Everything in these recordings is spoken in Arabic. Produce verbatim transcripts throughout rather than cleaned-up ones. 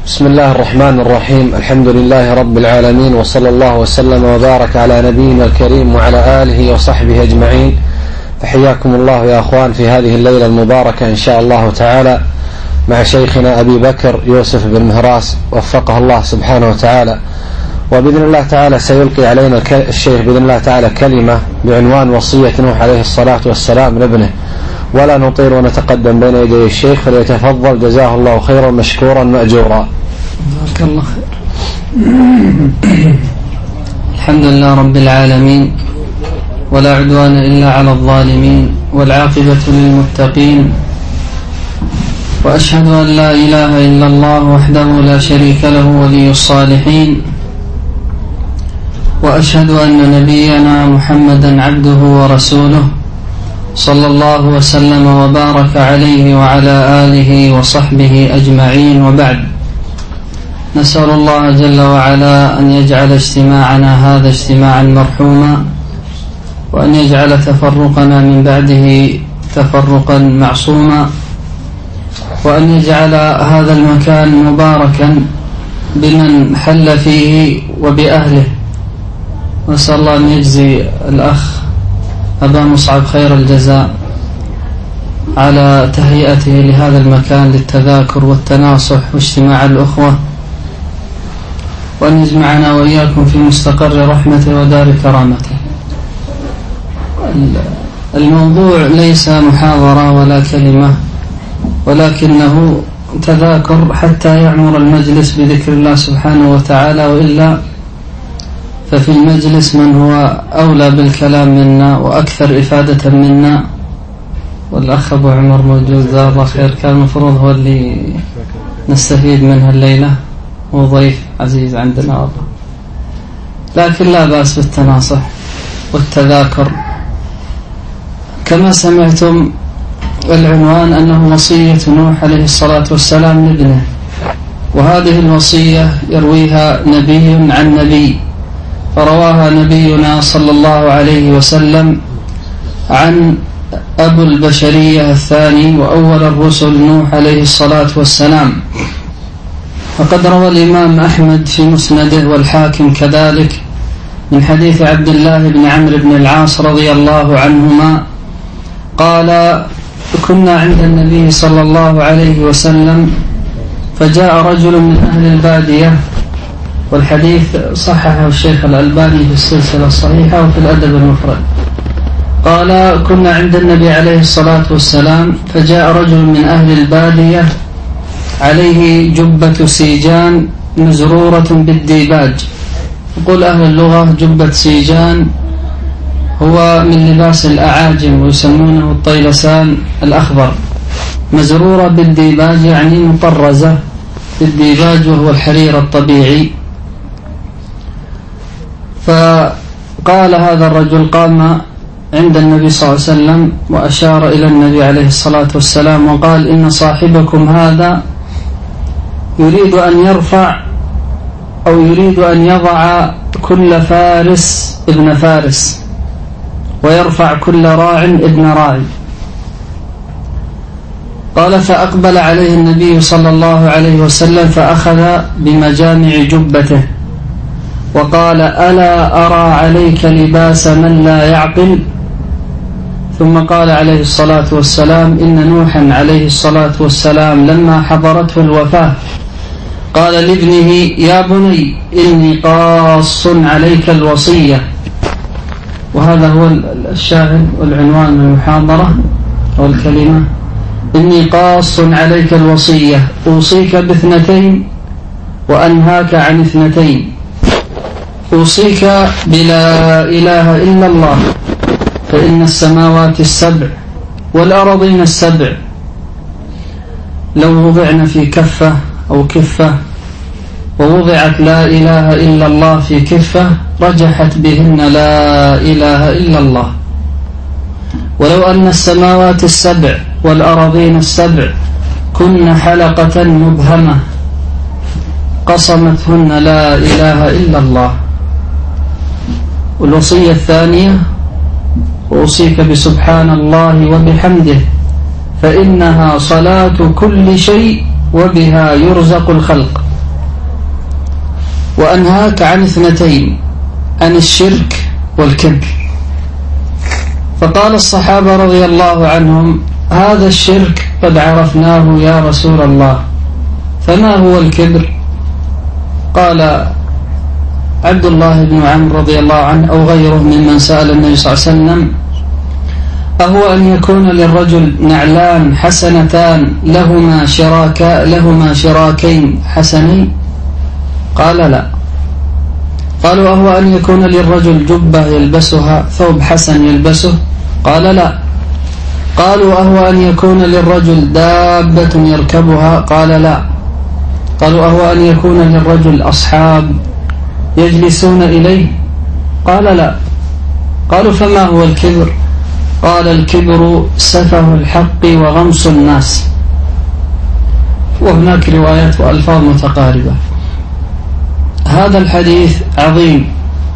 بسم الله الرحمن الرحيم. الحمد لله رب العالمين، وصلى الله وسلم وبارك على نبينا الكريم وعلى آله وصحبه أجمعين. فحياكم الله يا أخوان في هذه الليلة المباركة إن شاء الله تعالى مع شيخنا أبي بكر يوسف بن مهراس وفقه الله سبحانه وتعالى. وبإذن الله تعالى سيلقي علينا الشيخ بإذن الله تعالى كلمة بعنوان وصية نوح عليه الصلاة والسلام لابنه، ولا نطير ونتقدم بين يدي الشيخ، فليتفضل جزاه الله خيرا مشكورا مأجورا. بارك الله خير. الحمد لله رب العالمين، ولا عدوان إلا على الظالمين، والعاقبة للمتقين، وأشهد أن لا إله إلا الله وحده لا شريك له ولي الصالحين، وأشهد أن نبينا محمدا عبده ورسوله صلى الله وسلم وبارك عليه وعلى آله وصحبه أجمعين، وبعد. نسأل الله جل وعلا أن يجعل اجتماعنا هذا اجتماعا مرحوما، وأن يجعل تفرقنا من بعده تفرقا معصوما، وأن يجعل هذا المكان مباركا بمن حل فيه وبأهله. نسأل الله أن يجزي الأخ أبا مصعب خير الجزاء على تهيئته لهذا المكان للتذاكر والتناصح واجتماع الأخوة، وأن يجمعنا وإياكم في مستقر رحمته ودار كرامته. الموضوع ليس محاضرة ولا كلمة، ولكنه تذاكر حتى يعمر المجلس بذكر الله سبحانه وتعالى، وإلا ففي المجلس من هو أولى بالكلام منا وأكثر إفادة منا. والأخ أبو عمر موجود، جزاه الله خير، كان المفروض هو اللي نستفيد منها الليلة، وضيف عزيز عندنا والله. لكن لا بأس بالتناصح والتذاكر. كما سمعتم العنوان أنه وصية نوح عليه الصلاة والسلام لابنه، وهذه الوصية يرويها نبي عن نبي، فرواها نبينا صلى الله عليه وسلم عن أبو البشرية الثاني وأول الرسل نوح عليه الصلاة والسلام. فقد روى الإمام أحمد في مسنده والحاكم كذلك من حديث عبد الله بن عمرو بن العاص رضي الله عنهما قال: كنا عند النبي صلى الله عليه وسلم فجاء رجل من أهل البادية، والحديث صححه الشيخ الألباني في السلسلة الصحيحة وفي الأدب المفرد. قال: كنا عند النبي عليه الصلاة والسلام فجاء رجل من أهل البادية عليه جبة سيجان مزرورة بالديباج. يقول أهل اللغة جبة سيجان هو من لباس الأعاجم ويسمونه الطيلسان الأخضر، مزرورة بالديباج يعني مطرزة بالديباج وهو الحرير الطبيعي. فقال هذا الرجل، قام عند النبي صلى الله عليه وسلم وأشار إلى النبي عليه الصلاة والسلام وقال: إن صاحبكم هذا يريد أن يرفع أو يريد أن يضع كل فارس ابن فارس، ويرفع كل راع ابن راعي. قال: فأقبل عليه النبي صلى الله عليه وسلم فأخذ بمجامع جبته وقال: ألا أرى عليك لباس من لا يعقل؟ ثم قال عليه الصلاة والسلام: إن نوحا عليه الصلاة والسلام لما حضرته الوفاة قال لابنه: يا بني إني قاص عليك الوصية. وهذا هو الشاهد والعنوان من المحاضرة والكلمة: إني قاص عليك الوصية، أوصيك باثنتين وأنهاك عن اثنتين. أوصيك بلا إله إلا الله، فإن السماوات السبع والأرضين السبع لو وضعن في كفة أو كفة ووضعت لا إله إلا الله في كفة رجحت بهن لا إله إلا الله. ولو أن السماوات السبع والأرضين السبع كن حلقة مبهمة قصمتهن لا إله إلا الله. والوصية الثانية: أوصيك بسبحان الله وبحمده، فإنها صلاة كل شيء وبها يرزق الخلق. وأنهاك عن اثنتين، عن الشرك والكبر. فقال الصحابة رضي الله عنهم: هذا الشرك قد عرفناه يا رسول الله، فما هو الكبر؟ قال عبد الله بن عمرو رضي الله عنه أو غيره ممن سأل النبي صلى الله عليه وسلم: أهو أن يكون للرجل نعلان حسنتان لهما شراكا لهما شراكين حسنين؟ قال لا. قالوا: أهو أن يكون للرجل جبة يلبسها، ثوب حسن يلبسه؟ قال لا. قالوا: أهو أن يكون للرجل دابة يركبها؟ قال لا. قالوا: أهو أن يكون للرجل أصحاب يجلسون إليه؟ قال لا. قالوا: فما هو الكبر؟ قال: الكبر سفه الحق وغمص الناس. وهناك روايات وألفاظ متقاربة. هذا الحديث عظيم،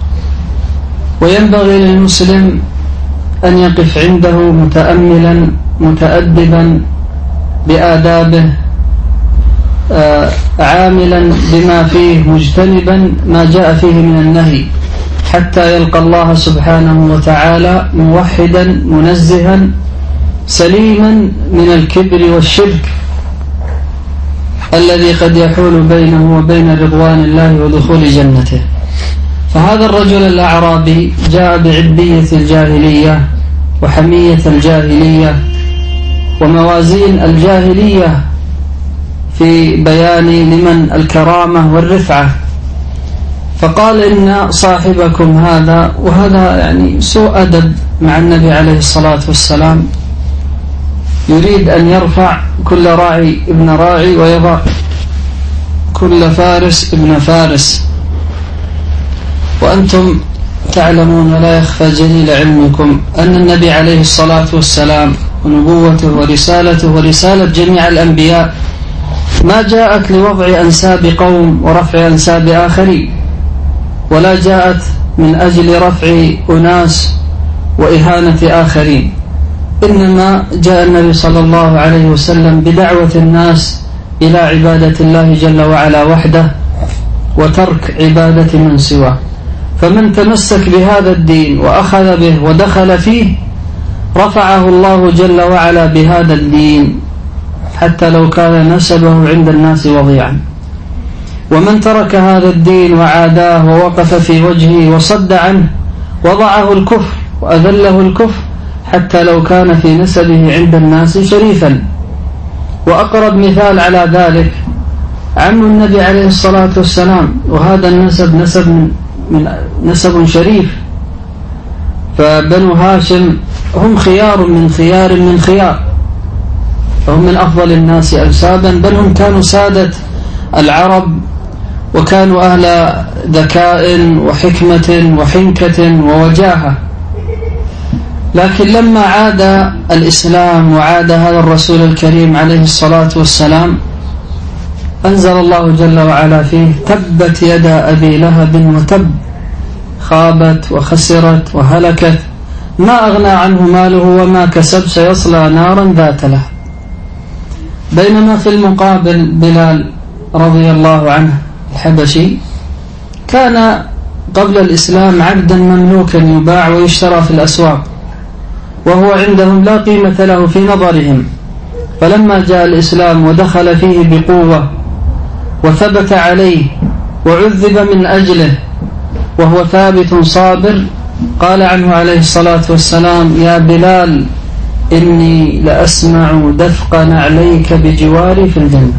وينبغي للمسلم أن يقف عنده متأملا متأدبا بآدابه، آه عاملا بما فيه، مجتنبا ما جاء فيه من النهي، حتى يلقى الله سبحانه وتعالى موحدا منزها سليما من الكبر والشرك الذي قد يحول بينه وبين رضوان الله ودخول جنته. فهذا الرجل الأعرابي جاء بعبية الجاهلية وحمية الجاهلية وموازين الجاهلية في بيان لمن الكرامة والرفعة، فقال: إن صاحبكم هذا، وهذا يعني سوء أدب مع النبي عليه الصلاة والسلام، يريد أن يرفع كل راعي ابن راعي ويضع كل فارس ابن فارس. وأنتم تعلمون ولا يخفى جليل علمكم أن النبي عليه الصلاة والسلام ونبوته ورسالته ورسالة جميع الأنبياء ما جاءت لوضع أنساب قوم ورفع أنساب آخرين، ولا جاءت من أجل رفع أناس وإهانة آخرين، إنما جاء النبي صلى الله عليه وسلم بدعوة الناس إلى عبادة الله جل وعلا وحده وترك عبادة من سواه. فمن تمسك بهذا الدين وأخذ به ودخل فيه رفعه الله جل وعلا بهذا الدين حتى لو كان نسبه عند الناس وضيعا. ومن ترك هذا الدين وعاداه ووقف في وجهه وصد عنه وضعه الكفر وأذله الكفر حتى لو كان في نسبه عند الناس شريفا. وأقرب مثال على ذلك عم النبي عليه الصلاة والسلام، وهذا النسب نسب من, من نسب شريف، فبنو هاشم هم خيار من خيار من خيار، فهم من أفضل الناس أنسابا، بل هم كانوا سادة العرب وكانوا أهل ذكاء وحكمة وحنكة ووجاهة. لكن لما عاد الإسلام وعاد هذا الرسول الكريم عليه الصلاة والسلام أنزل الله جل وعلا فيه: تبت يدا أبي لهب وتب، خابت وخسرت وهلكت، ما أغنى عنه ماله وما كسب، سيصلى نارا ذات لهب. بينما في المقابل بلال رضي الله عنه الحبشي كان قبل الإسلام عبدا مملوكا يباع ويشترى في الأسواق، وهو عندهم لا قيمة له في نظرهم، فلما جاء الإسلام ودخل فيه بقوة وثبت عليه وعذب من أجله وهو ثابت صابر، قال عنه عليه الصلاة والسلام: يا بلال إني لأسمع دفق نعليك بجواري في الجنة.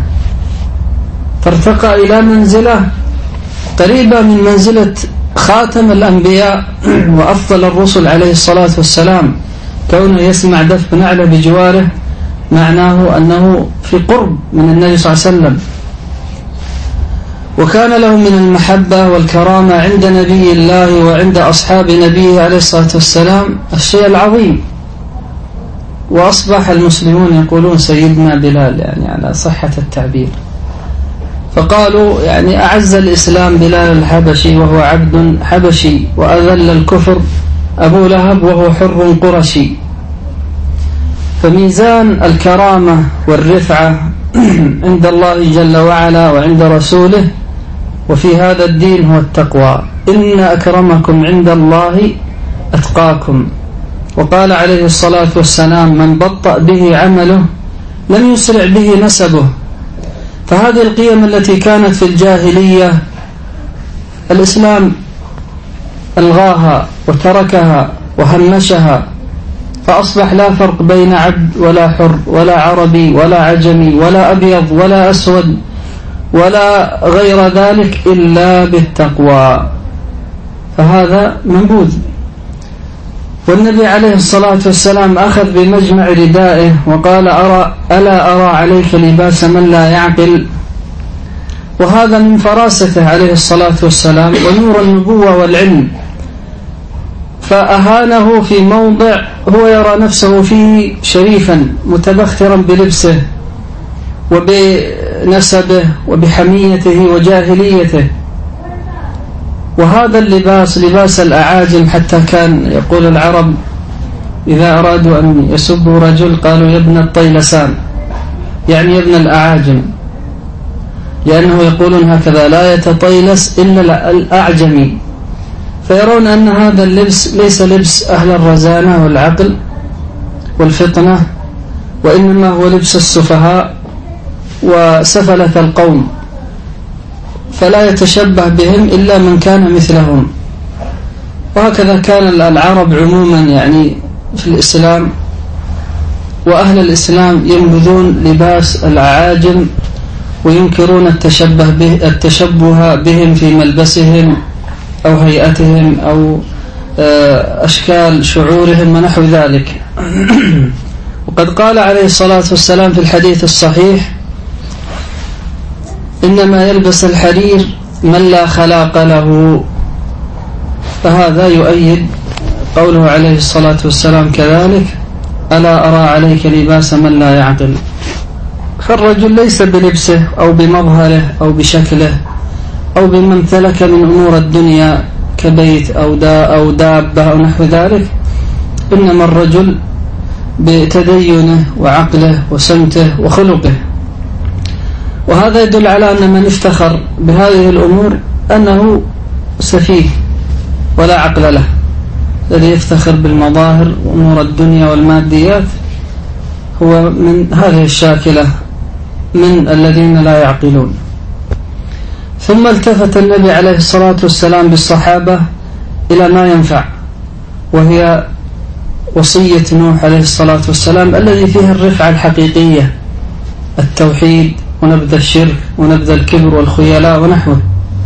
فارتقى إلى منزلة قريبة من منزلة خاتم الأنبياء وأفضل الرسل عليه الصلاة والسلام، كونه يسمع دفق نعله بجواره معناه أنه في قرب من النبي صلى الله عليه وسلم. وكان له من المحبة والكرامة عند نبي الله وعند أصحاب نبيه عليه الصلاة والسلام الشيء العظيم. وأصبح المسلمون يقولون سيدنا بلال، يعني على صحة التعبير، فقالوا يعني أعز الإسلام بلال الحبشي وهو عبد حبشي، وأذل الكفر أبو لهب وهو حر قرشي. فميزان الكرامة والرفعة عند الله جل وعلا وعند رسوله وفي هذا الدين هو التقوى. إن أكرمكم عند الله أتقاكم. وقال عليه الصلاة والسلام: من بطأ به عمله لم يسرع به نسبه. فهذه القيم التي كانت في الجاهلية الإسلام ألغاها وتركها وهمشها، فأصبح لا فرق بين عبد ولا حر ولا عربي ولا عجمي ولا أبيض ولا أسود ولا غير ذلك إلا بالتقوى. فهذا منبوذ. والنبي عليه الصلاة والسلام أخذ بمجمع ردائه وقال: أرى ألا أرى عليك لباس من لا يعقل. وهذا من فراسته عليه الصلاة والسلام ونور النبوة والعلم. فأهانه في موضع هو يرى نفسه فيه شريفا متبخترا بلبسه وبنسبه وبحميته وجاهليته. وهذا اللباس لباس الأعاجم، حتى كان يقول العرب إذا أرادوا أن يسبوا رجل قالوا: يا ابن الطيلسان، يعني يا ابن الأعاجم، لأنه يقولون هكذا: لا يتطيلس إلا الأعجمي. فيرون أن هذا اللبس ليس لبس أهل الرزانة والعقل والفطنة، وإنما هو لبس السفهاء وسفلة القوم، فلا يتشبه بهم إلا من كان مثلهم. وهكذا كان العرب عموما يعني في الإسلام، وأهل الإسلام ينبذون لباس الأعاجم وينكرون التشبه, به التشبه بهم في ملبسهم أو هيئتهم أو أشكال شعورهم ونحو ذلك. وقد قال عليه الصلاة والسلام في الحديث الصحيح: إنما يلبس الحرير من لا خلاق له. فهذا يؤيد قوله عليه الصلاة والسلام كذلك: ألا أرى عليك لباس من لا يعقل. فالرجل ليس بلبسه أو بمظهره أو بشكله أو بما امتلك من أمور الدنيا كبيت أو, دا أو دابة أو نحو ذلك، إنما الرجل بتدينه وعقله وسمته وخلقه. وهذا يدل على أن من افتخر بهذه الأمور أنه سفيه ولا عقل له. الذي يفتخر بالمظاهر وأمور الدنيا والماديات هو من هذه الشاكلة، من الذين لا يعقلون. ثم التفت النبي عليه الصلاة والسلام بالصحابة إلى ما ينفع، وهي وصية نوح عليه الصلاة والسلام الذي فيها الرفعة الحقيقية، التوحيد ونبذ الشرك ونبذ الكبر والخيلاء ونحوه.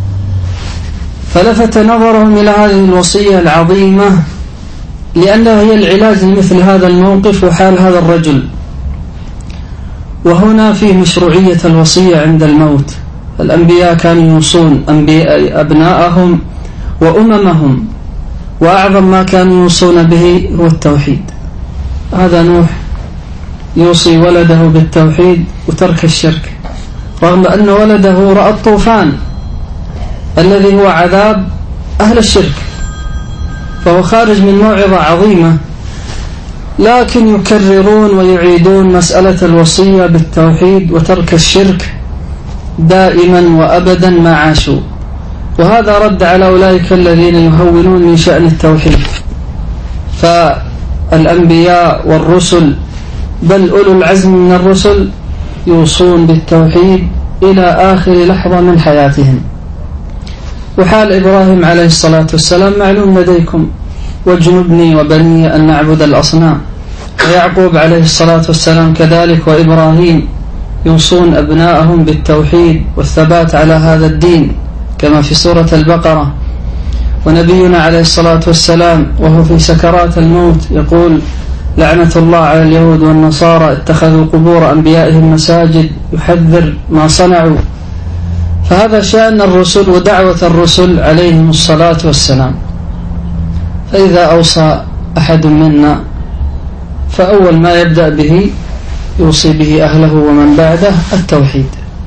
فلفت نظرهم إلى هذه الوصية العظيمة لأنها هي العلاج لمثل هذا الموقف وحال هذا الرجل. وهنا في مشروعية الوصية عند الموت. الأنبياء كانوا يوصون أبناءهم وأممهم، وأعظم ما كانوا يوصون به هو التوحيد. هذا نوح يوصي ولده بالتوحيد وترك الشرك، رغم أن ولده رأى الطوفان الذي هو عذاب أهل الشرك، فهو خارج من موعظة عظيمة، لكن يكررون ويعيدون مسألة الوصية بالتوحيد وترك الشرك دائما وأبدا ما عاشوا. وهذا رد على أولئك الذين يهونون من شأن التوحيد. فالأنبياء والرسل بل أولو العزم من الرسل يوصون بالتوحيد إلى آخر لحظة من حياتهم. وحال إبراهيم عليه الصلاة والسلام معلوم لديكم: واجنبني وبني أن نعبد الأصنام. ويعقوب عليه الصلاة والسلام كذلك، وإبراهيم يوصون أبناءهم بالتوحيد والثبات على هذا الدين كما في سورة البقرة. ونبينا عليه الصلاة والسلام وهو في سكرات الموت يقول: لعنة الله على اليهود والنصارى اتخذوا قبور أنبيائهم مساجد، يحذر ما صنعوا. فهذا شأن الرسل ودعوة الرسل عليهم الصلاة والسلام. فإذا أوصى أحد منا فأول ما يبدأ به يوصي به أهله ومن بعده التوحيد.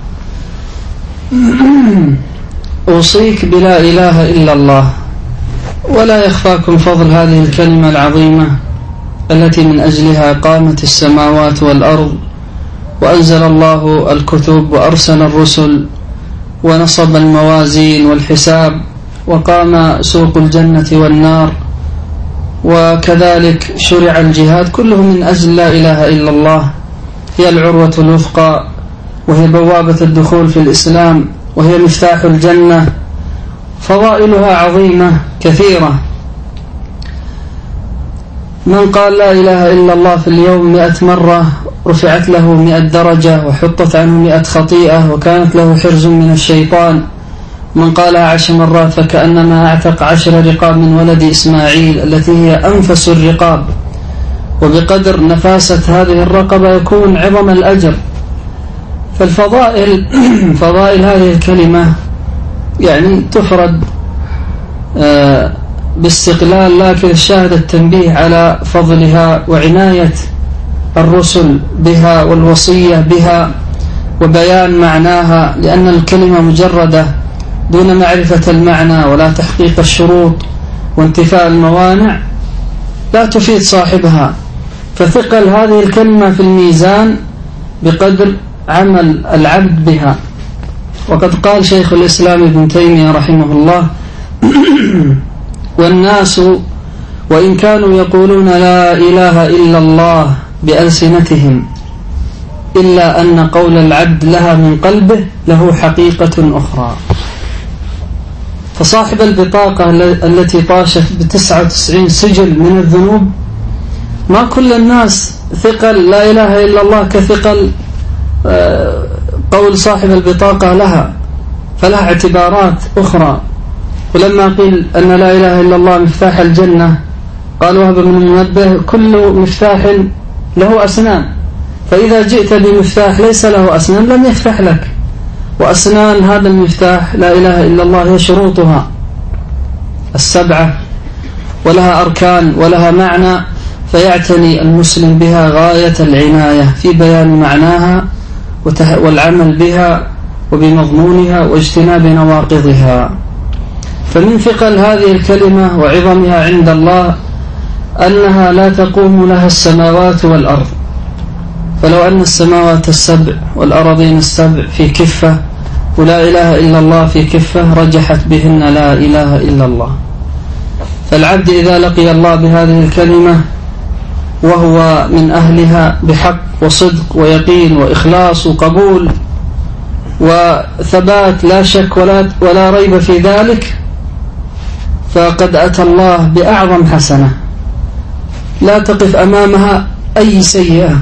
أوصيك بلا إله إلا الله. ولا يخفاكم فضل هذه الكلمة العظيمة التي من أجلها قامت السماوات والأرض، وأنزل الله الكتب وأرسل الرسل، ونصب الموازين والحساب، وقام سوق الجنة والنار، وكذلك شرع الجهاد، كله من أجل لا إله إلا الله. هي العروة الوثقى، وهي بوابة الدخول في الإسلام، وهي مفتاح الجنة. فضائلها عظيمة كثيرة. من قال لا إله إلا الله في اليوم مئة مرة رفعت له مئة درجة، وحطت عنه مئة خطيئة، وكانت له حرز من الشيطان. من قالها عشر مرات فكأنما أعتق عشر رقاب من ولد إسماعيل، التي هي أنفس الرقاب، وبقدر نفاسة هذه الرقبة يكون عظم الأجر. فالفضائل فضائل هذه الكلمة يعني تفرد باستقلال، لكن الشاهد التنبيه على فضلها وعناية الرسل بها والوصية بها وبيان معناها، لأن الكلمة مجردة دون معرفة المعنى ولا تحقيق الشروط وانتفاء الموانع لا تفيد صاحبها. فثقل هذه الكلمة في الميزان بقدر عمل العبد بها. وقد قال شيخ الإسلام ابن تيمية رحمه الله: والناس وإن كانوا يقولون لا إله إلا الله بألسنتهم، إلا أن قول العبد لها من قلبه له حقيقة أخرى. فصاحب البطاقة التي طاشت بتسعة وتسعين سجل من الذنوب، ما كل الناس ثقل لا إله إلا الله كثقل قول صاحب البطاقة لها، فلها اعتبارات أخرى. ولما قيل أن لا إله إلا الله مفتاح الجنة، قال وهب بن المنبه: كل مفتاح له أسنان، فإذا جئت بمفتاح ليس له أسنان لم يفتح لك. وأسنان هذا المفتاح لا إله إلا الله هي شروطها السبعة، ولها أركان ولها معنى، فيعتني المسلم بها غاية العناية في بيان معناها والعمل بها وبمضمونها واجتناب نواقضها. فمن ثقل هذه الكلمة وعظمها عند الله أنها لا تقوم لها السماوات والأرض. فلو أن السماوات السبع والأراضين السبع في كفة ولا إله إلا الله في كفة رجحت بهن لا إله إلا الله. فالعبد إذا لقي الله بهذه الكلمة وهو من أهلها بحق وصدق ويقين وإخلاص وقبول وثبات لا شك ولا, ولا ريب في ذلك، فقد أتى الله بأعظم حسنة لا تقف أمامها أي سيئة،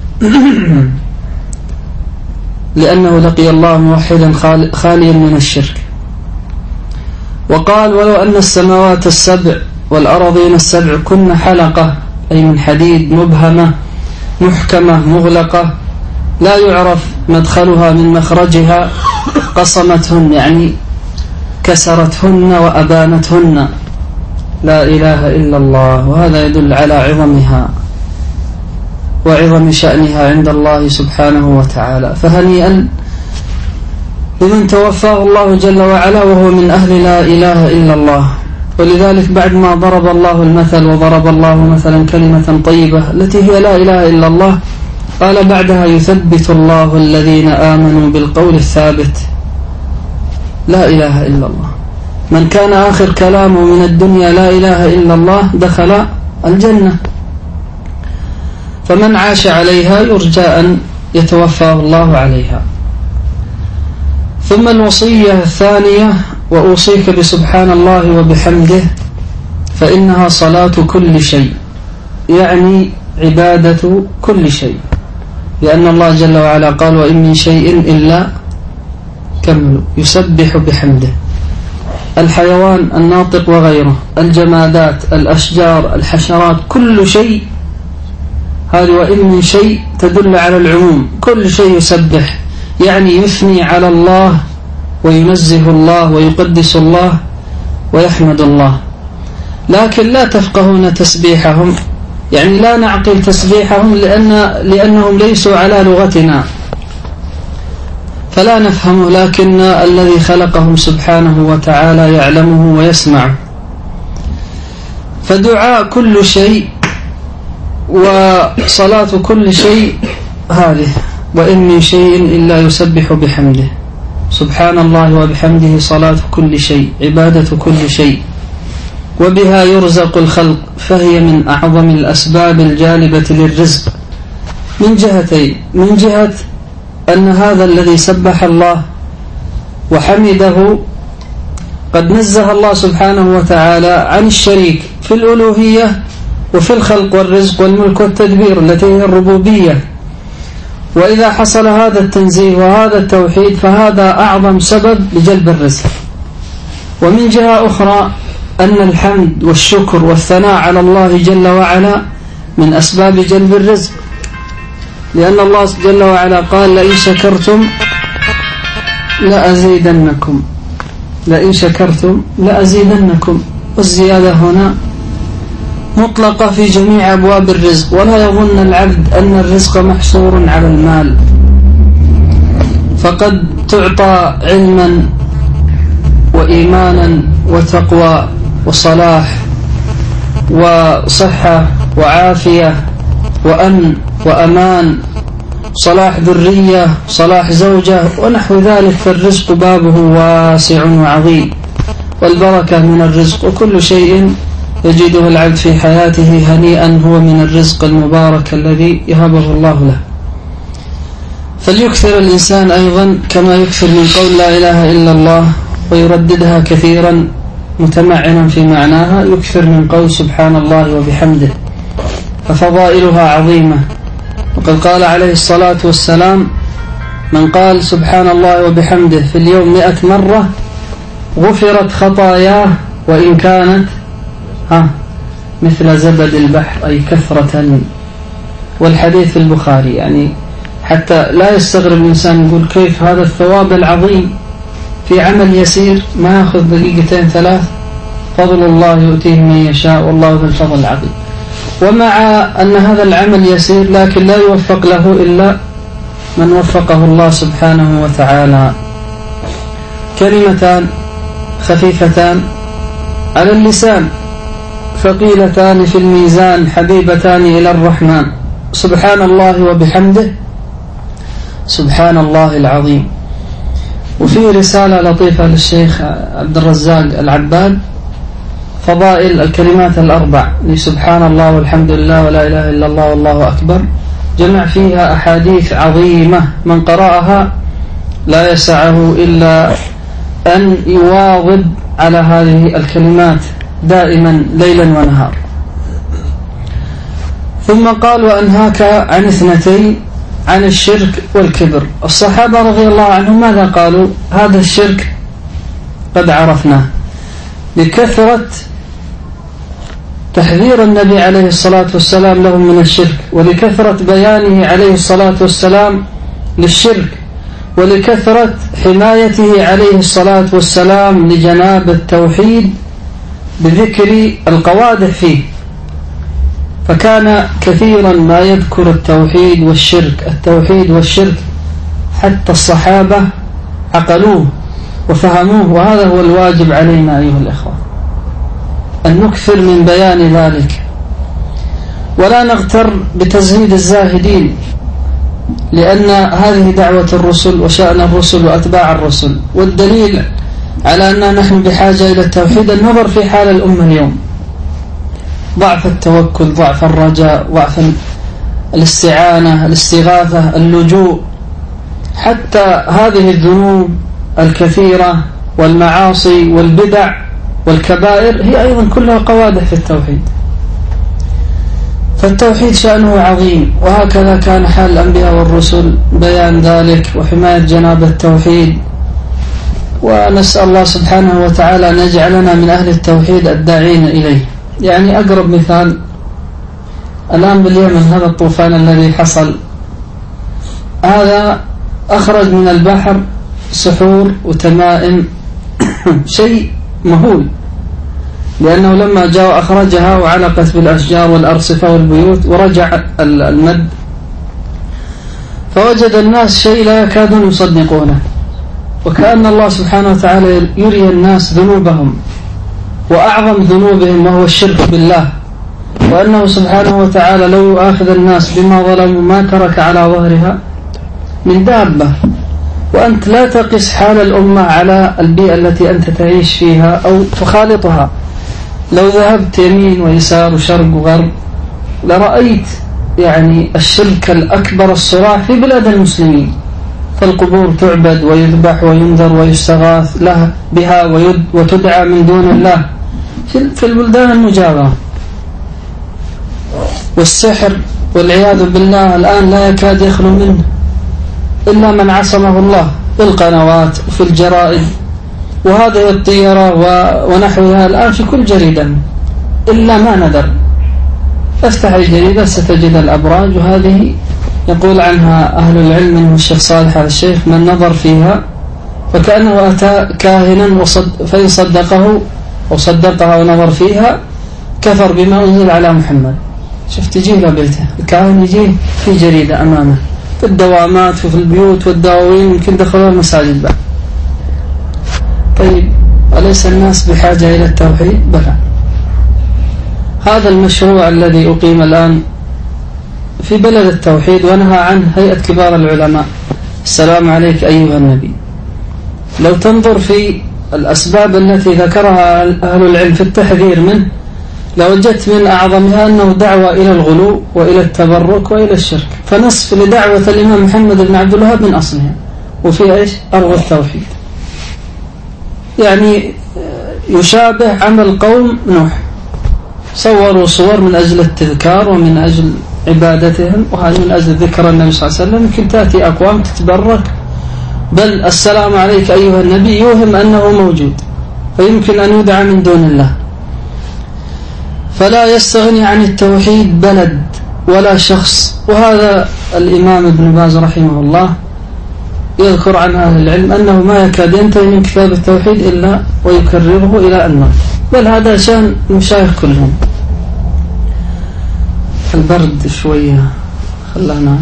لأنه لقي الله موحدا خاليا من الشرك. وقال: ولو أن السماوات السبع والأراضين السبع كن حلقة، أي من حديد مبهمة محكمة مغلقة لا يعرف مدخلها من مخرجها، قصمتهن يعني كسرتهن وأبانتهن لا إله إلا الله. وهذا يدل على عظمها وعظم شأنها عند الله سبحانه وتعالى. فهنيئا لمن توفاه الله جل وعلا وهو من أهل لا إله إلا الله. ولذلك بعد ما ضرب الله المثل وضرب الله مثلا كلمة طيبة التي هي لا إله إلا الله، قال بعدها: يثبت الله الذين آمنوا بالقول الثابت. لا إله إلا الله، من كان آخر كلامه من الدنيا لا إله إلا الله دخل الجنة. فمن عاش عليها يرجى أن يتوفاه الله عليها. ثم الوصية الثانية: وأوصيك بسبحان الله وبحمده، فإنها صلاة كل شيء، يعني عبادة كل شيء، لأن الله جل وعلا قال: وإن من شيء إلا كمل يسبح بحمده. الحيوان الناطق وغيره، الجمادات، الأشجار، الحشرات، كل شيء، هذه وإن من شيء تدل على العموم، كل شيء يسبح، يعني يثني على الله وينزه الله ويقدس الله ويحمد الله. لكن لا تفقهون تسبيحهم، يعني لا نعقل تسبيحهم لأن لأنهم ليسوا على لغتنا فلا نفهمه، لكن الذي خلقهم سبحانه وتعالى يعلمه ويسمعه. فدعاء كل شيء وصلاة كل شيء هذه، وإن من شيء إلا يسبح بحمده. سبحان الله وبحمده صلاة كل شيء، عبادة كل شيء، وبها يرزق الخلق، فهي من أعظم الأسباب الجالبة للرزق من جهتين: من جهة أن هذا الذي سبح الله وحمده قد نزه الله سبحانه وتعالى عن الشريك في الألوهية وفي الخلق والرزق والملك والتدبير التي هي الربوبية، وإذا حصل هذا التنزيه وهذا التوحيد فهذا أعظم سبب لجلب الرزق. ومن جهة أخرى أن الحمد والشكر والثناء على الله جل وعلا من أسباب جلب الرزق، لأن الله جل وعلا قال: لئن شكرتم لأزيدنكم، لئن شكرتم لأزيدنكم، والزيادة هنا مطلقة في جميع أبواب الرزق، ولا يظن العبد أن الرزق محصور على المال، فقد تعطى علما وإيمانا وتقوى وصلاح وصحة وعافية وأمن وأمان، صلاح ذرية، صلاح زوجة ونحو ذلك، فالرزق بابه واسع وعظيم، والبركة من الرزق، وكل شيء يجده العبد في حياته هنيئا هو من الرزق المبارك الذي يهبه الله له. فليكثر الإنسان أيضا كما يكثر من قول لا إله إلا الله ويرددها كثيرا متمعنا في معناها، يكثر من قول سبحان الله وبحمده، ففضائلها عظيمة. وقد قال عليه الصلاة والسلام: من قال سبحان الله وبحمده في اليوم مئة مرة غفرت خطاياه وإن كانت ها مثل زبد البحر، أي كثرة. والحديث في البخاري، يعني حتى لا يستغرب الإنسان يقول كيف هذا الثواب العظيم في عمل يسير ما يأخذ دقيقتين ثلاث، فضل الله يؤتيه من يشاء والله ذو الفضل العظيم. ومع أن هذا العمل يسير لكن لا يوفق له إلا من وفقه الله سبحانه وتعالى. كلمتان خفيفتان على اللسان ثقيلتان في الميزان حبيبتان إلى الرحمن: سبحان الله وبحمده، سبحان الله العظيم. وفي رسالة لطيفة للشيخ عبد الرزاق العباد: فضائل الكلمات الأربع لسبحان الله والحمد لله ولا إله إلا الله والله أكبر، جمع فيها أحاديث عظيمة من قرأها لا يسعه إلا أن يواظب على هذه الكلمات دائما ليلا ونهار. ثم قال: وأنهاك عن اثنتين، عن الشرك والكبر. الصحابة رضي الله عنهم ماذا قالوا؟ هذا الشرك قد عرفناه لكثرة تحذير النبي عليه الصلاة والسلام لهم من الشرك، ولكثرة بيانه عليه الصلاة والسلام للشرك، ولكثرة حمايته عليه الصلاة والسلام لجناب التوحيد بذكر القوادح فيه، فكان كثيرا ما يذكر التوحيد والشرك، التوحيد والشرك، حتى الصحابة عقلوه وفهموه. وهذا هو الواجب علينا أيها الإخوة، أن نكثر من بيان ذلك، ولا نغتر بتزهيد الزاهدين، لأن هذه دعوة الرسل وشأن الرسل وأتباع الرسل. والدليل على أننا نحن بحاجة إلى التوحيد النظر في حال الأمة اليوم: ضعف التوكل، ضعف الرجاء، ضعف الاستعانة، الاستغاثة، اللجوء. حتى هذه الذنوب الكثيرة والمعاصي والبدع والكبائر هي أيضا كلها قوادح في التوحيد. فالتوحيد شأنه عظيم، وهكذا كان حال الأنبياء والرسل، بيان ذلك وحماية جناب التوحيد. ونسأل الله سبحانه وتعالى أن يجعلنا من أهل التوحيد الداعين إليه. يعني أقرب مثال الآن باليمن، هذا الطوفان الذي حصل، هذا أخرج من البحر سحور وتمائم شيء مهول، لأنه لما جاء أخرجها وعلقت بالأشجار والأرصفة والبيوت، ورجع المد فوجد الناس شيء لا يكادون يصدقونه، وكأن الله سبحانه وتعالى يري الناس ذنوبهم وأعظم ذنوبهم وهو الشرك بالله، وأنه سبحانه وتعالى لو يؤاخذ الناس بما ظلموا ما ترك على ظهرها من دابة، وأنت لا تقس حال الأمة على البيئة التي أنت تعيش فيها أو تخالطها. لو ذهبت يمين ويسار وشرق وغرب لرأيت يعني الشرك الأكبر الصراع في بلاد المسلمين، فالقبور تعبد ويذبح وينذر ويستغاث لها بها وتدعى من دون الله في البلدان المجاورة. والسحر والعياذ بالله الآن لا يكاد يخلو منه إلا من عصمه الله في القنوات وفي الجرائد، وهذه الطيرة ونحوها الآن في كل جريدة إلا ما ندر. افتح الجريدة ستجد الأبراج، وهذه يقول عنها أهل العلم منه الشيخ صالح على الشيخ من نظر فيها فكأنه أتى كاهنا وصد فإن صدقه أو صدقها ونظر فيها كفر بما أنزل على محمد. شفت يجيه لبيته الكاهن يجيه في جريدة أمامه في الدوامات وفي البيوت والدواوين، يمكن دخلوا المساجد بعد. طيب أليس الناس بحاجة إلى التوحيد؟ بلى. هذا المشروع الذي أقيم الآن في بلد التوحيد ونهى عنه هيئة كبار العلماء، السلام عليك أيها النبي، لو تنظر في الأسباب التي ذكرها أهل العلم في التحذير منه لوجدت من أعظمها أنه دعوة إلى الغلو وإلى التبرك وإلى الشرك، فنصف لدعوة الإمام محمد بن عبد الوهاب من أصلها، وفي إيش أرغ التوحيد. يعني يشابه عمل قوم نوح، صوروا صور من أجل التذكار ومن أجل عبادتهم، وهذا من أجل ذكر النبي صلى الله عليه وسلم. يمكن تأتي أقوام تتبرك، بل السلام عليك أيها النبي يوهم أنه موجود فيمكن أن يدعى من دون الله. فلا يستغني عن التوحيد بلد ولا شخص. وهذا الإمام ابن باز رحمه الله يذكر عن أهل العلم أنه ما يكاد ينتهي من كتاب التوحيد إلا ويكرره إلى أن، بل هذا شأن المشايخ كلهم. البرد شوية خلانا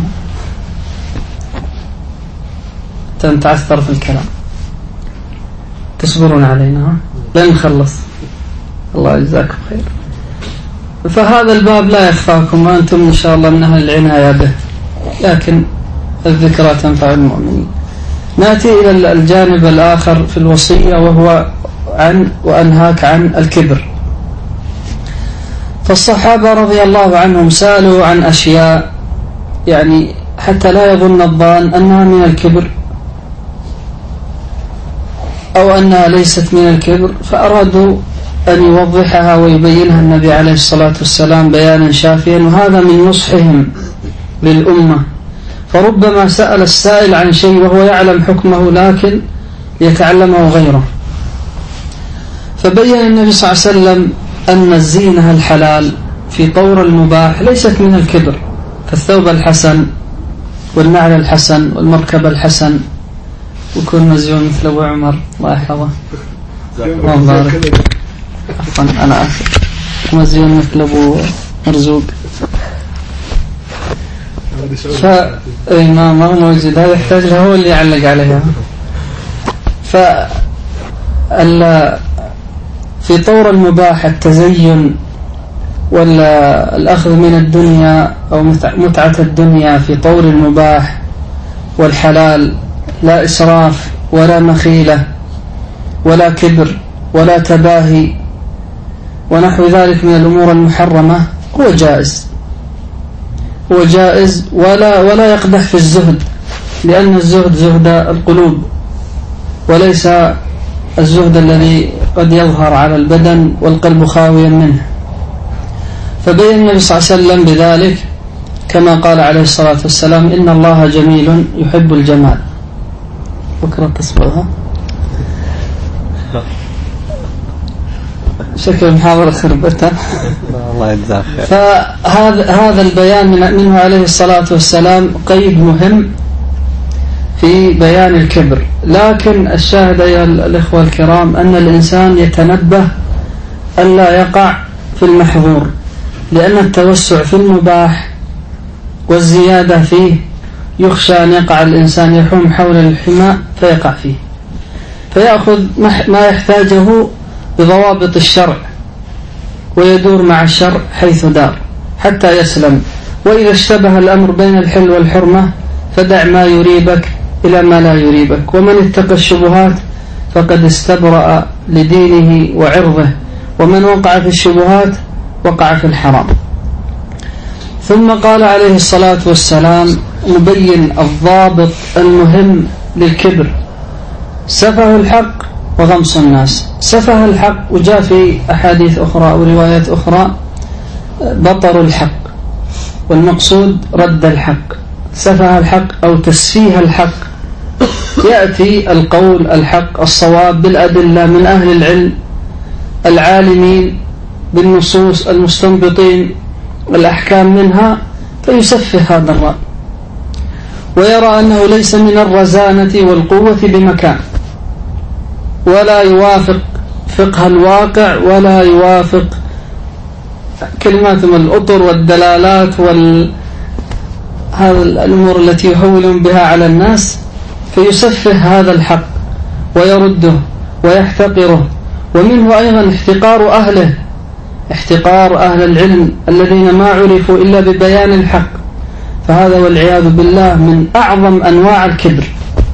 نتعثر في الكلام، تصبرون علينا لن نخلص، الله يجزاكم خير. فهذا الباب لا يخفاكم وأنتم إن شاء الله من أهل العناية به، لكن الذكرى تنفع المؤمنين. نأتي إلى الجانب الآخر في الوصية، وهو عن وأنهاك عن الكبر. فالصحابة رضي الله عنهم سألوا عن أشياء يعني حتى لا يظن الظان أنها من الكبر أو أنها ليست من الكبر، فأرادوا أن يوضحها ويبينها النبي عليه الصلاة والسلام بيانا شافيا، وهذا من نصحهم للأمة. فربما سأل السائل عن شيء وهو يعلم حكمه لكن يتعلمه غيره، فبين النبي صلى الله عليه وسلم أن الزينة الحلال في طور المباح ليست من الكبر، فالثوب الحسن والنعل الحسن والمركب الحسن وكون مزيون مثل أبو عمر الله يحفظه عفوا أنا آسف مزيون مثل أبو مرزوق، فإيه ما هو موجود، هذا يحتاج له هو اللي يعلق عليها. فال في طور المباح التزين والأخذ من الدنيا أو متعة الدنيا في طور المباح، والحلال لا إسراف ولا مخيلة ولا كبر ولا تباهي ونحو ذلك من الأمور المحرمة، هو جائز، هو جائز ولا ولا يقدح في الزهد، لأن الزهد زهد القلوب وليس الزهد الذي قد يظهر على البدن والقلب خاويا منه. فبين النبي صلى الله عليه وسلم بذلك كما قال عليه الصلاة والسلام إن الله جميل يحب الجمال. بكرة تصبرها شكل المحاضرة خربتها الله يجزاك خير. فهذا هذا البيان منه عليه الصلاة والسلام قيد مهم في بيان الكبر. لكن الشاهد أيها الإخوة الكرام أن الإنسان يتنبه ألا يقع في المحظور، لأن التوسع في المباح والزيادة فيه يخشى أن يقع الإنسان يحوم حول الحماء فيقع فيه، فيأخذ ما يحتاجه بضوابط الشرع ويدور مع الشرع حيث دار حتى يسلم. وإذا اشتبه الأمر بين الحل والحرمة فدع ما يريبك إلى ما لا يريبك، ومن اتقى الشبهات فقد استبرأ لدينه وعرضه، ومن وقع في الشبهات وقع في الحرام. ثم قال عليه الصلاة والسلام مبين الضابط المهم للكبر: سفه الحق وغمص الناس. سفه الحق، وجاء في أحاديث أخرى أو روايات أخرى بطر الحق، والمقصود رد الحق. سفه الحق أو تسفيه الحق، يأتي القول الحق الصواب بالأدلة من أهل العلم العالمين بالنصوص المستنبطين الأحكام منها، فيسفه هذا الرأي ويرى أنه ليس من الرزانة والقوة بمكان، ولا يوافق فقه الواقع، ولا يوافق كلماتهم الأطر والدلالات وال هذه الأمور التي يهولون بها على الناس، فيسفه هذا الحق ويرده ويحتقره. ومنه أيضا احتقار أهله، احتقار أهل العلم الذين ما عرفوا إلا ببيان الحق، فهذا والعياذ بالله من أعظم أنواع الكبر.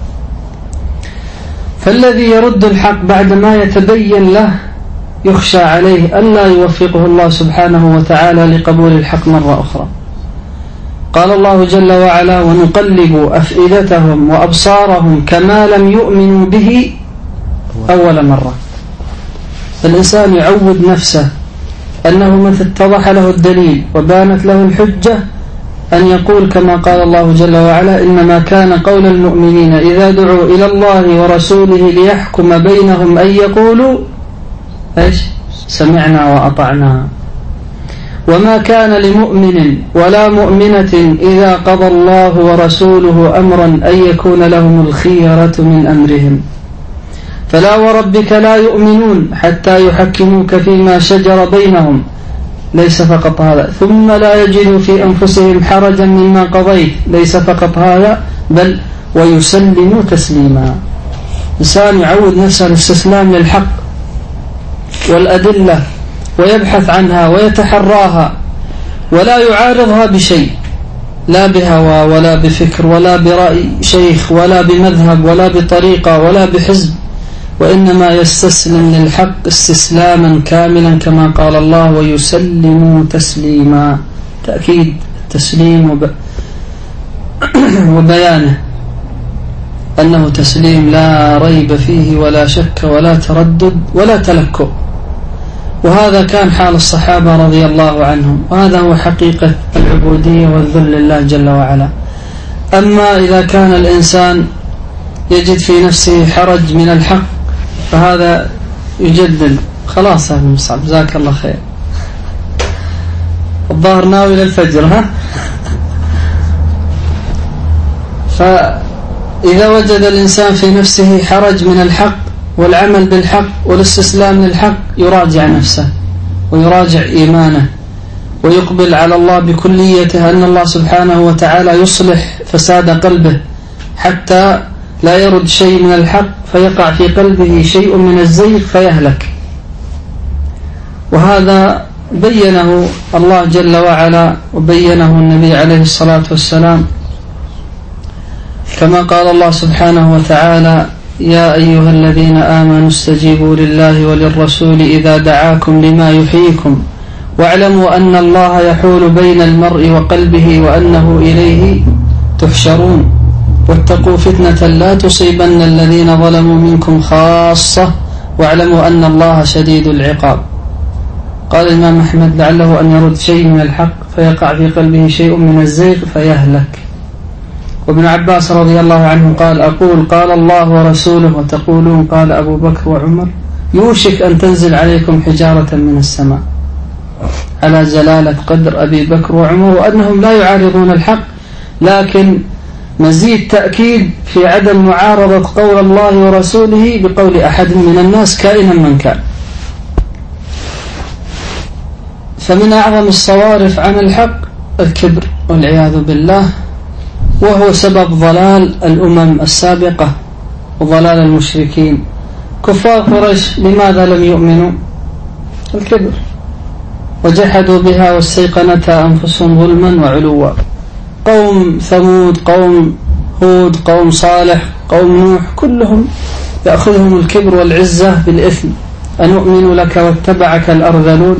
فالذي يرد الحق بعدما يتبين له يخشى عليه ألا يوفقه الله سبحانه وتعالى لقبول الحق مرة أخرى. قال الله جل وعلا: ونقلب أفئدتهم وأبصارهم كما لم يؤمنوا به أول مرة. الإنسان يعود نفسه أنه متى اتضح له الدليل وبانت له الحجة أن يقول كما قال الله جل وعلا: إنما كان قول المؤمنين إذا دعوا إلى الله ورسوله ليحكم بينهم أن يقولوا إيش؟ سمعنا وأطعنا. وما كان لمؤمن ولا مؤمنة إذا قضى الله ورسوله أمرا أن يكون لهم الخيرة من أمرهم. فلا وربك لا يؤمنون حتى يحكموك فيما شجر بينهم. ليس فقط هذا، ثم لا يجدوا في أنفسهم حرجا مما قضيت. ليس فقط هذا، بل ويسلموا تسليما. إنسان يعود نفسه الاستسلام للحق والأدلة ويبحث عنها ويتحراها، ولا يعارضها بشيء، لا بهوى ولا بفكر ولا برأي شيخ ولا بمذهب ولا بطريقة ولا بحزب، وإنما يستسلم للحق استسلاما كاملا كما قال الله: ويسلموا تسليما. تأكيد تسليم وب... وبيانه أنه تسليم لا ريب فيه ولا شك ولا تردد ولا تلكؤ. وهذا كان حال الصحابة رضي الله عنهم، وهذا هو حقيقة العبودية والذل لله جل وعلا. أما إذا كان الإنسان يجد في نفسه حرج من الحق فهذا يجدل. خلاص هذا مصعب، جزاك الله خير، الظاهر ناوي للفجر. ها فإذا وجد الإنسان في نفسه حرج من الحق والعمل بالحق والاستسلام للحق يراجع نفسه ويراجع إيمانه ويقبل على الله بكليته، أن الله سبحانه وتعالى يصلح فساد قلبه حتى لا يرد شيء من الحق فيقع في قلبه شيء من الزيغ فيهلك. وهذا بينه الله جل وعلا وبينه النبي عليه الصلاة والسلام، كما قال الله سبحانه وتعالى: يا أيها الذين آمنوا استجيبوا لله وللرسول إذا دعاكم لما يحييكم واعلموا أن الله يحول بين المرء وقلبه وأنه إليه تحشرون واتقوا فتنة لا تصيبن الذين ظلموا منكم خاصة واعلموا أن الله شديد العقاب. قال الإمام أحمد: لعله أن يرد شيء من الحق فيقع في قلبه شيء من الزيغ فيهلك. وابن عباس رضي الله عنه قال: أقول قال الله ورسوله وتقولون قال أبو بكر وعمر، يوشك أن تنزل عليكم حجارة من السماء، على جلالة قدر أبي بكر وعمر وأنهم لا يعارضون الحق، لكن مزيد تأكيد في عدم معارضة قول الله ورسوله بقول أحد من الناس كائنا من كان. فمن أعظم الصوارف عن الحق الكبر والعياذ بالله، وهو سبب ضلال الأمم السابقة وضلال المشركين. كفار قريش لماذا لم يؤمنوا؟ الكبر، وجحدوا بها واستيقنتها أنفسهم ظلما وعلوا. قوم ثمود، قوم هود، قوم صالح، قوم نوح، كلهم يأخذهم الكبر والعزة بالإثم. أنؤمن لك واتبعك الأرذلون.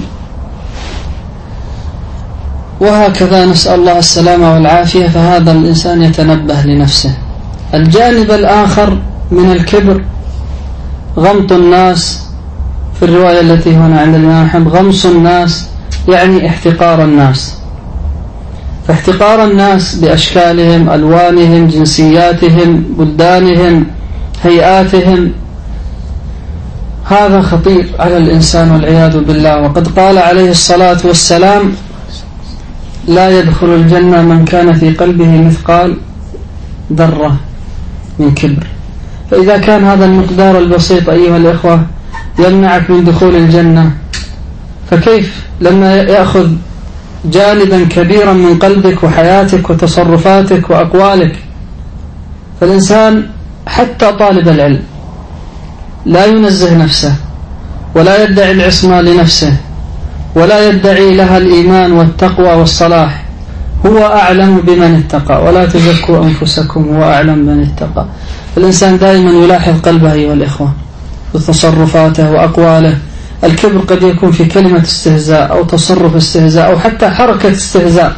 وهكذا نسأل الله السلامة والعافية. فهذا الإنسان يتنبه لنفسه. الجانب الآخر من الكبر غمط الناس، في الرواية التي هنا عند الإمام أحمد غمص الناس، يعني احتقار الناس. فاحتقار الناس بأشكالهم، ألوانهم، جنسياتهم، بلدانهم، هيئاتهم، هذا خطير على الإنسان والعياذ بالله. وقد قال عليه الصلاة والسلام: لا يدخل الجنة من كان في قلبه مثقال ذرة من كبر. فإذا كان هذا المقدار البسيط أيها الإخوة يمنعك من دخول الجنة، فكيف لما يأخذ جانبا كبيرا من قلبك وحياتك وتصرفاتك وأقوالك؟ فالإنسان حتى طالب العلم لا ينزه نفسه ولا يدعي العصمة لنفسه ولا يدعي لها الإيمان والتقوى والصلاح، هو أعلم بمن اتقى. ولا تزكوا أنفسكم، هو أعلم بمن اتقى. الإنسان دائما يلاحظ قلبه أيها الإخوة وتصرفاته وأقواله. الكبر قد يكون في كلمة استهزاء أو تصرف استهزاء أو حتى حركة استهزاء.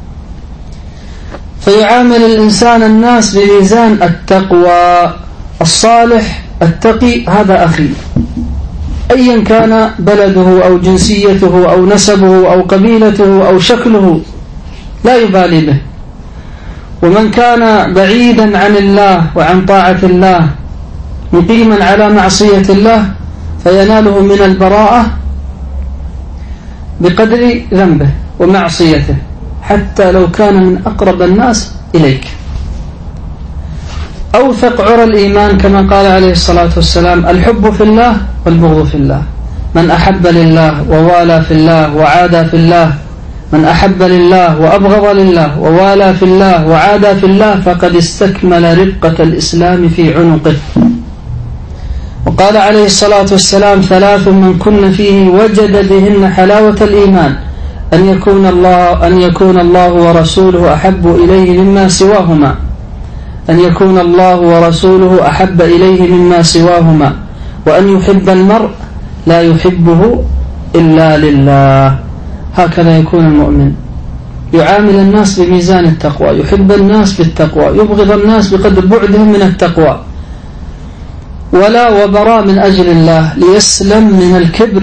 فيعامل الإنسان الناس بميزان التقوى. الصالح التقي هذا أخي، أيا كان بلده أو جنسيته أو نسبه أو قبيلته أو شكله، لا يبالي به. ومن كان بعيدا عن الله وعن طاعة الله مقيما على معصية الله فيناله من البراءة بقدر ذنبه ومعصيته، حتى لو كان من أقرب الناس إليك. أوثق عرى الإيمان كما قال عليه الصلاة والسلام: الحب في الله والبغض في الله. من أحب لله ووالى في الله وعادى في الله، من أحب لله وأبغض لله ووالى في الله وعادى في الله فقد استكمل رقة الإسلام في عنقه. وقال عليه الصلاة والسلام: ثلاث من كن فيه وجد بهن حلاوة الإيمان: أن يكون الله أن يكون الله ورسوله أحب إليه مما سواهما أن يكون الله ورسوله أحب إليه مما سواهما وأن يحب المرء لا يحبه إلا لله. هكذا يكون المؤمن، يعامل الناس بميزان التقوى، يحب الناس بالتقوى، يبغض الناس بقدر بعدهم من التقوى، ولا وبراء من أجل الله، ليسلم من الكبر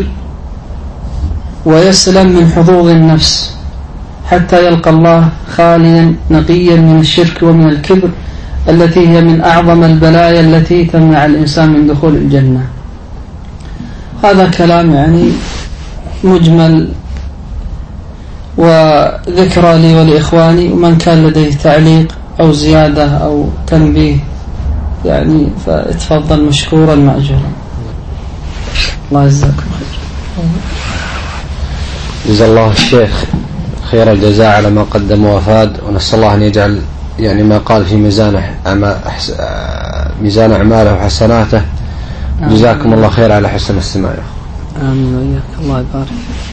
ويسلم من حظوظ النفس حتى يلقى الله خاليا نقيا من الشرك ومن الكبر التي هي من أعظم البلايا التي تمنع الإنسان من دخول الجنة. هذا كلام يعني مجمل وذكرى لي ولإخواني، ومن كان لديه تعليق أو زيادة أو تنبيه يعني فاتفضل مشكورا مأجورا. الله يجزاكم خير. جزا الله الشيخ خير الجزاء على ما قدم وفاد، ونسأل الله أن يجعل يعني ما قال في ميزان ميزان أعماله وحسناته. جزاكم الله خير على حسن الاستماع. آمين وإياك. الله يبارك.